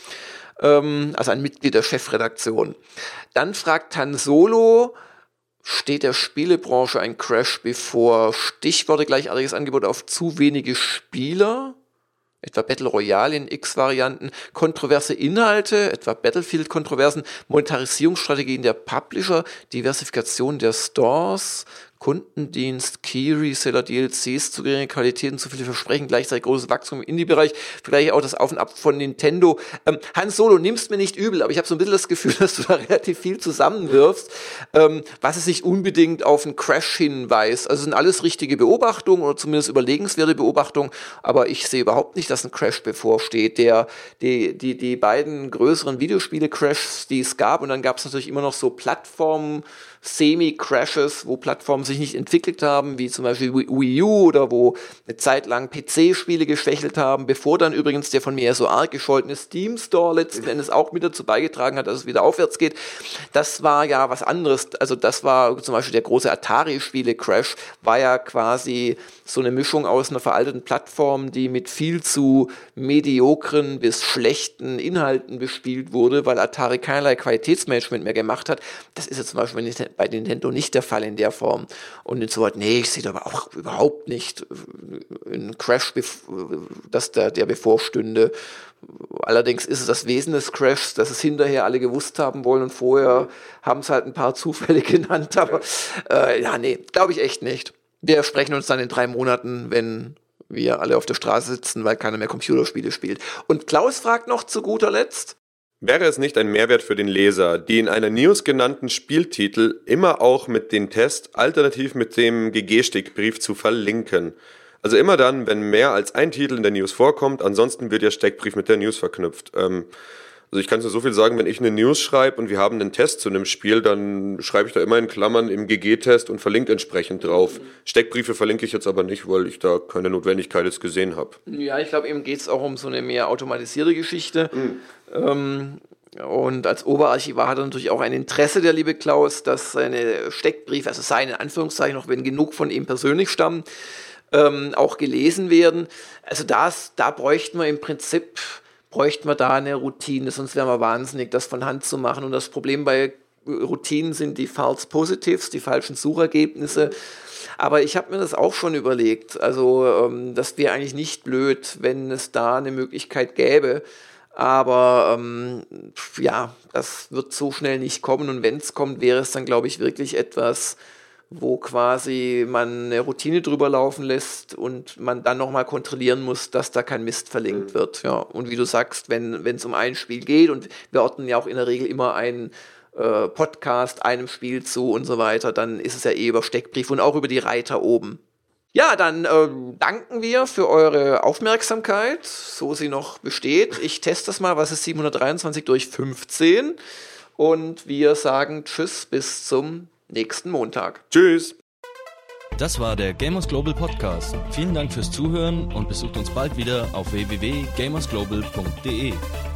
Also ein Mitglied der Chefredaktion. Dann fragt Han Solo, steht der Spielebranche ein Crash bevor? Stichworte: gleichartiges Angebot auf zu wenige Spieler, etwa Battle Royale in X-Varianten, kontroverse Inhalte, etwa Battlefield-Kontroversen, Monetarisierungsstrategien der Publisher, Diversifikation der Stores, Kundendienst, Key Reseller, D L Cs, zu geringe Qualitäten, zu viele Versprechen, gleichzeitig großes Wachstum im Indie-Bereich, vielleicht auch das Auf und Ab von Nintendo. Ähm, Han Solo, nimmst mir nicht übel, aber ich habe so ein bisschen das Gefühl, dass du da relativ viel zusammenwirfst, ähm, was es nicht unbedingt auf einen Crash hinweist. Also sind alles richtige Beobachtungen oder zumindest überlegenswerte Beobachtungen, aber ich sehe überhaupt nicht, dass ein Crash bevorsteht. Der, die, die, die beiden größeren Videospiele-Crashs, die es gab, und dann gab es natürlich immer noch so Plattformen, Semi-Crashes, wo Plattformen sich nicht entwickelt haben, wie zum Beispiel Wii U oder wo eine Zeit lang P C-Spiele geschwächelt haben, bevor dann übrigens der von mir so arg gescholtene Steam Store letzten Endes auch mit dazu beigetragen hat, dass es wieder aufwärts geht. Das war ja was anderes. Also das war zum Beispiel der große Atari-Spiele-Crash, war ja quasi so eine Mischung aus einer veralteten Plattform, die mit viel zu mediokren bis schlechten Inhalten bespielt wurde, weil Atari keinerlei Qualitätsmanagement mehr gemacht hat. Das ist jetzt zum Beispiel nicht bei Nintendo nicht der Fall in der Form. Und insoweit, nee, ich sehe da aber auch überhaupt nicht einen Crash, dass der, der bevorstünde. Allerdings ist es das Wesen des Crashs, dass es hinterher alle gewusst haben wollen und vorher haben es halt ein paar Zufälle genannt. Aber äh, ja, nee, glaube ich echt nicht. Wir sprechen uns dann in drei Monaten, wenn wir alle auf der Straße sitzen, weil keiner mehr Computerspiele spielt. Und Klaus fragt noch zu guter Letzt: Wäre es nicht ein Mehrwert für den Leser, die in einer News genannten Spieltitel immer auch mit den Test alternativ mit dem G G-Steckbrief zu verlinken? Also immer dann, wenn mehr als ein Titel in der News vorkommt, ansonsten wird der Steckbrief mit der News verknüpft. Ähm, also ich kann nur so viel sagen, wenn ich eine News schreibe und wir haben einen Test zu einem Spiel, dann schreibe ich da immer in Klammern im G G-Test und verlinke entsprechend drauf. Steckbriefe verlinke ich jetzt aber nicht, weil ich da keine Notwendigkeit jetzt gesehen habe. Ja, ich glaube, eben geht es auch um so eine mehr automatisierte Geschichte. Mhm. Ähm, und als Oberarchivar hat er natürlich auch ein Interesse, der liebe Klaus, dass seine Steckbriefe, also seine Anführungszeichen, auch wenn genug von ihm persönlich stammen, ähm, auch gelesen werden. Also das, da bräuchten wir im Prinzip, bräuchten wir da eine Routine, sonst wären wir wahnsinnig, das von Hand zu machen. Und das Problem bei Routinen sind die False Positives, die falschen Suchergebnisse. Aber ich habe mir das auch schon überlegt. Also ähm, das wäre eigentlich nicht blöd, wenn es da eine Möglichkeit gäbe. Aber ähm, ja, das wird so schnell nicht kommen. Und wenn es kommt, wäre es dann, glaube ich, wirklich etwas, wo quasi man eine Routine drüber laufen lässt und man dann nochmal kontrollieren muss, dass da kein Mist verlinkt wird. Ja. Und wie du sagst, wenn es um ein Spiel geht, und wir ordnen ja auch in der Regel immer einen äh, Podcast einem Spiel zu und so weiter, dann ist es ja eh über Steckbrief und auch über die Reiter oben. Ja, dann äh, danken wir für eure Aufmerksamkeit, so sie noch besteht. Ich teste das mal, was ist siebenhundertdreiundzwanzig durch fünfzehn, und wir sagen Tschüss bis zum nächsten Montag. Tschüss. Das war der Gamers Global Podcast. Vielen Dank fürs Zuhören und besucht uns bald wieder auf w w w punkt gamers global punkt d e.